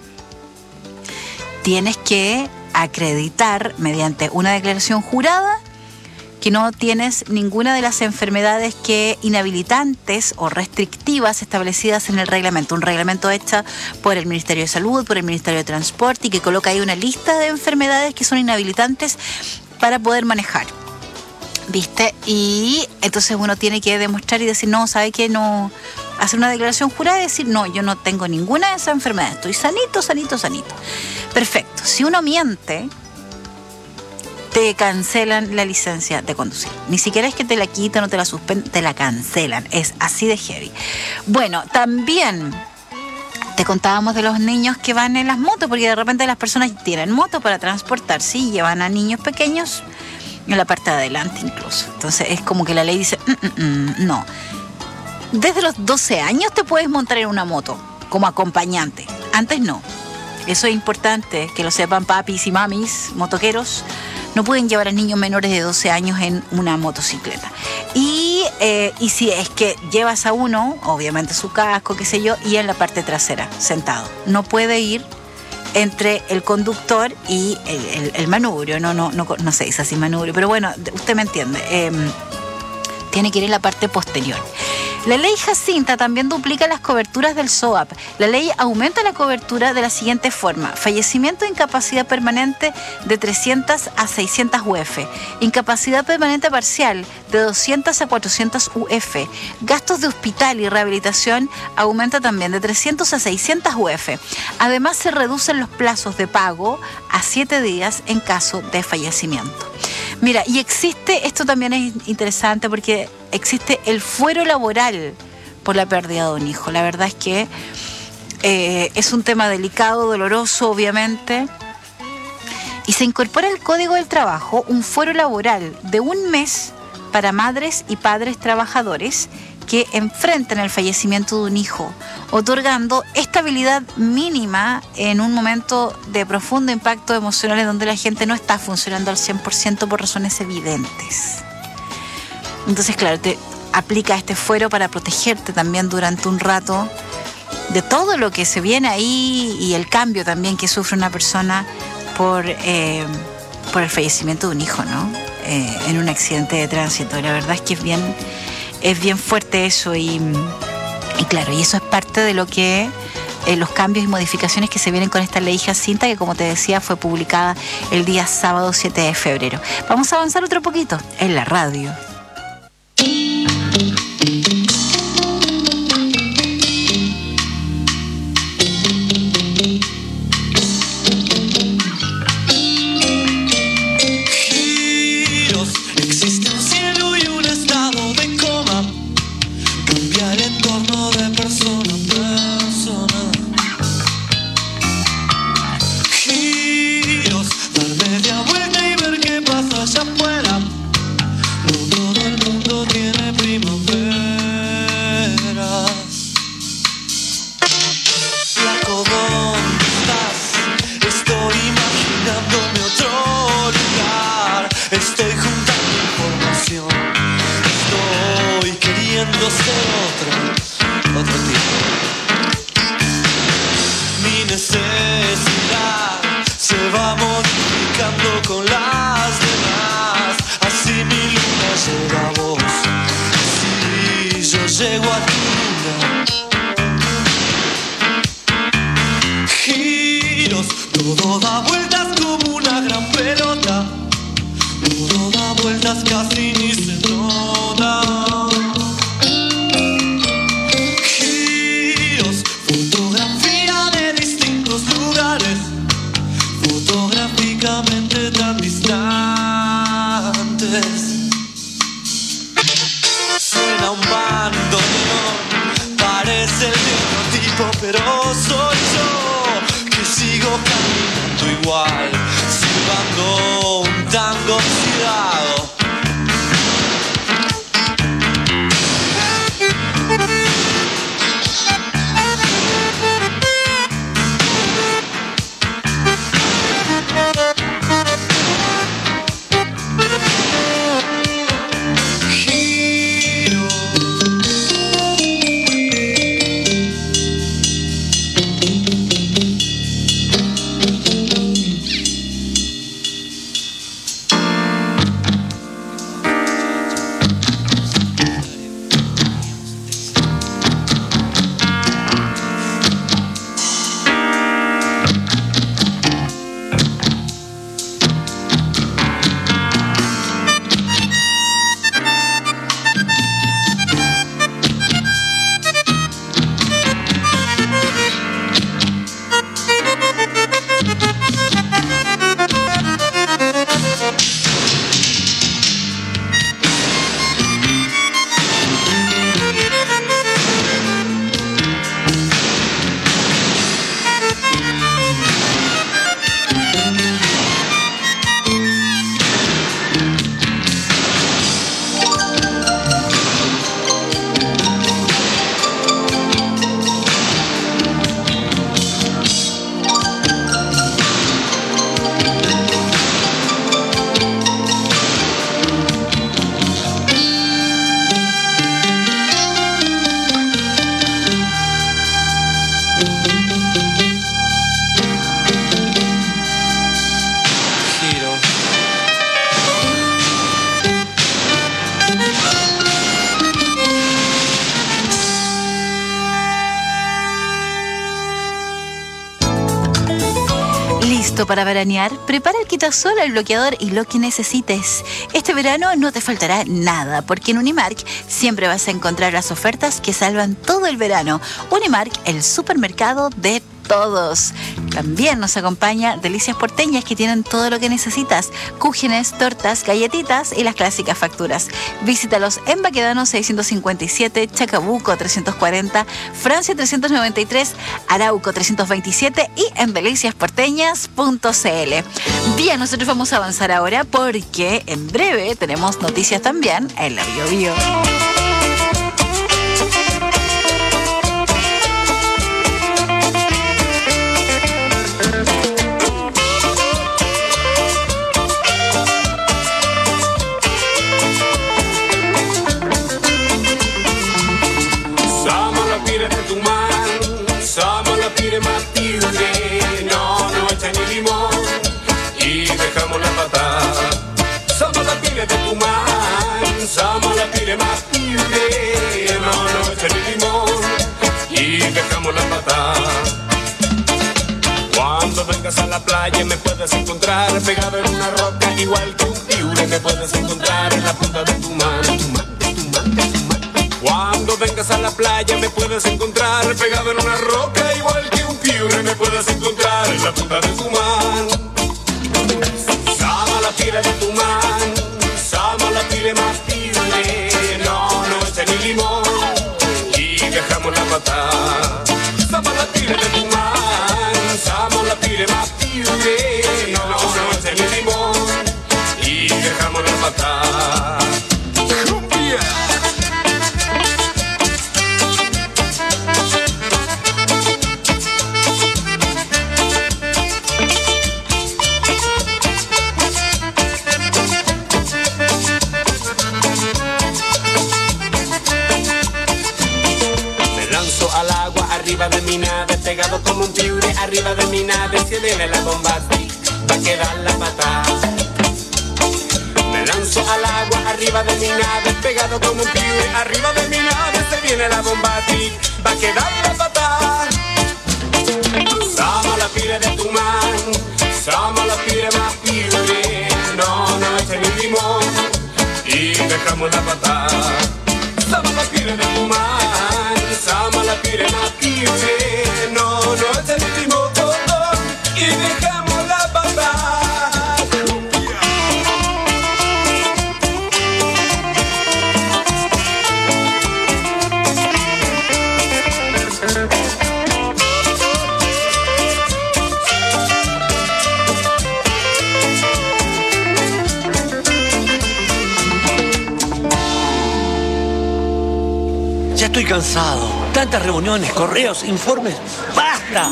tienes que acreditar mediante una declaración jurada que no tienes ninguna de las enfermedades que inhabilitantes o restrictivas establecidas en el reglamento. Un reglamento hecho por el Ministerio de Salud, por el Ministerio de Transporte, y que coloca ahí una lista de enfermedades que son inhabilitantes para poder manejar. ¿Viste? Y entonces uno tiene que demostrar y decir, no, ¿sabe qué? No, hacer una declaración jurada y decir, no, yo no tengo ninguna de esas enfermedades, estoy sanito. Perfecto. Si uno miente, te cancelan la licencia de conducir. Ni siquiera es que te la quitan o te la suspenden, te la cancelan. Es así de heavy. Bueno, también te contábamos de los niños que van en las motos, porque de repente las personas tienen moto para transportarse y llevan a niños pequeños en la parte de adelante incluso. Entonces es como que la ley dice, no. Desde los 12 años te puedes montar en una moto como acompañante. Antes no. Eso es importante, que lo sepan papis y mamis, motoqueros. No pueden llevar a niños menores de 12 años en una motocicleta. Y si es que llevas a uno, obviamente su casco, qué sé yo, y en la parte trasera, sentado. No puede ir entre el conductor y el manubrio. No se dice así manubrio, pero bueno, usted me entiende. Tiene que ir en la parte posterior. La ley Jacinta también duplica las coberturas del SOAP. La ley aumenta la cobertura de la siguiente forma: fallecimiento e incapacidad permanente de 300 a 600 UF, incapacidad permanente parcial de 200 a 400 UF, gastos de hospital y rehabilitación aumenta también de 300 a 600 UF. Además, se reducen los plazos de pago a 7 días en caso de fallecimiento. Mira, y existe, esto también es interesante porque existe el fuero laboral por la pérdida de un hijo. La verdad es que es un tema delicado, doloroso, obviamente. Y se incorpora al Código del Trabajo un fuero laboral de 1 mes para madres y padres trabajadores que enfrenten el fallecimiento de un hijo, otorgando estabilidad mínima en un momento de profundo impacto emocional en donde la gente no está funcionando al 100% por razones evidentes. Entonces, claro, te aplica este fuero para protegerte también durante un rato de todo lo que se viene ahí y el cambio también que sufre una persona por el fallecimiento de un hijo, ¿no? En un accidente de tránsito. La verdad es que es bien fuerte eso y claro, y eso es parte de lo que los cambios y modificaciones que se vienen con esta ley Jacinta, que como te decía fue publicada el día sábado 7 de febrero. Vamos a avanzar otro poquito en la radio. ¿Listo para veranear? Prepara el quitasol, el bloqueador y lo que necesites. Este verano no te faltará nada, porque en Unimark siempre vas a encontrar las ofertas que salvan todo el verano. Unimark, el supermercado de todos. También nos acompaña Delicias Porteñas, que tienen todo lo que necesitas: cúgenes, tortas, galletitas y las clásicas facturas. Visítalos en Baquedano 657, Chacabuco 340, Francia 393, Arauco 327 y en deliciasporteñas.cl. Bien, nosotros vamos a avanzar ahora porque en breve tenemos noticias también en la Bio Bio. De Tucumán, somos la pire más piure, no echa ni limón y dejamos la patada. Cuando vengas a la playa me puedes encontrar pegado en una roca igual que un piure, me puedes encontrar en la punta de tu mano. Cuando vengas a la playa me puedes encontrar pegado en una roca igual que un piure, me puedes encontrar en la punta de tu mano. Somos la pire de Tucumán, somos la pire más pire, no echa ni limón y dejamos la patada. Somos la pire de Tucumán, somos la pire más pire, no echa ni limón y dejamos la patada. Arriba de mi nave, pegado como un piure, arriba de mi nave, si viene la bomba, va a quedar la patada. Me lanzo al agua, arriba de mi nave, pegado como un piure, arriba de mi nave, se viene la bomba, va a quedar la patada. Somos la pire de Tucumán, somos la pire más piure, no echa ni limón y dejamos la patada. Somos la pire de Tucumán, somos la pire más piure, no echa ni limón y dejamos la patada. Ya estoy cansado. Tantas reuniones, correos, informes. ¡Basta!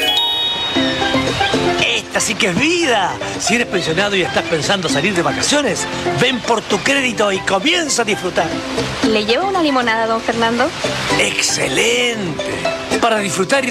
Esta sí que es vida. Si eres pensionado y estás pensando salir de vacaciones, ven por tu crédito y comienza a disfrutar. ¿Le llevo una limonada, don Fernando? ¡Excelente! Para disfrutar y